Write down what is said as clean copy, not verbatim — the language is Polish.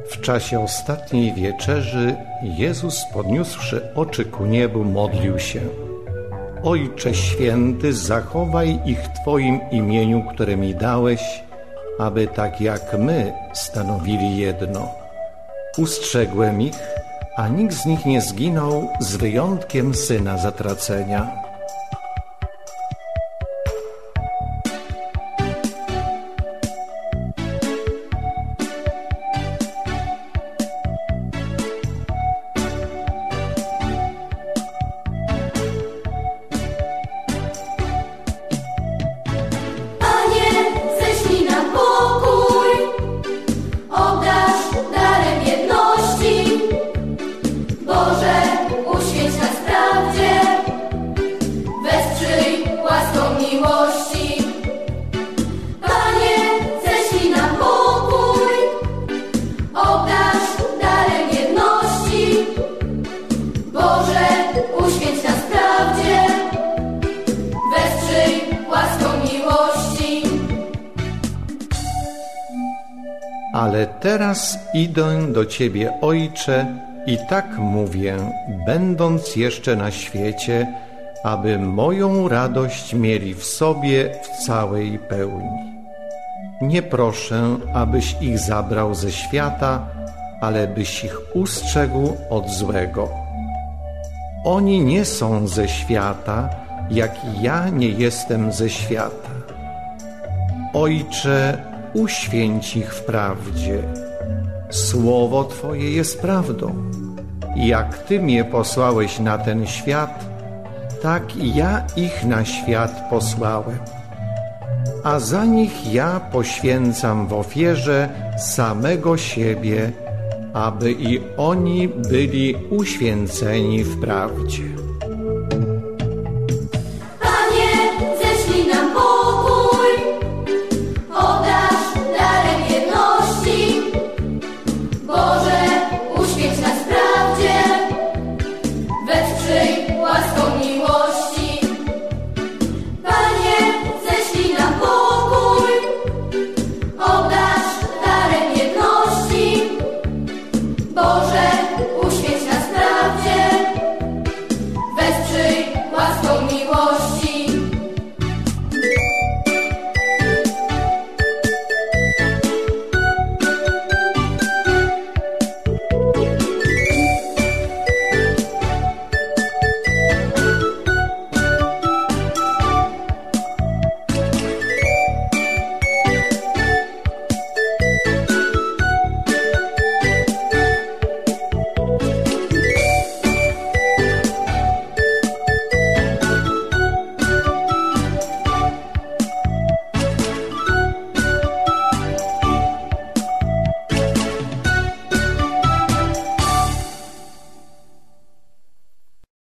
W czasie ostatniej wieczerzy Jezus, podniósłszy oczy ku niebu, modlił się: Ojcze Święty, zachowaj ich w Twoim imieniu, które mi dałeś, aby tak jak my stanowili jedno. Ustrzegłem ich, a nikt z nich nie zginął, z wyjątkiem syna zatracenia. Ale teraz idę do Ciebie, Ojcze, i tak mówię, będąc jeszcze na świecie, aby moją radość mieli w sobie w całej pełni. Nie proszę, abyś ich zabrał ze świata, ale byś ich ustrzegł od złego. Oni nie są ze świata, jak i ja nie jestem ze świata. Ojcze, uświęć ich w prawdzie. Słowo Twoje jest prawdą. Jak Ty mnie posłałeś na ten świat, tak i ja ich na świat posłałem. A za nich ja poświęcam w ofierze samego siebie, aby i oni byli uświęceni w prawdzie.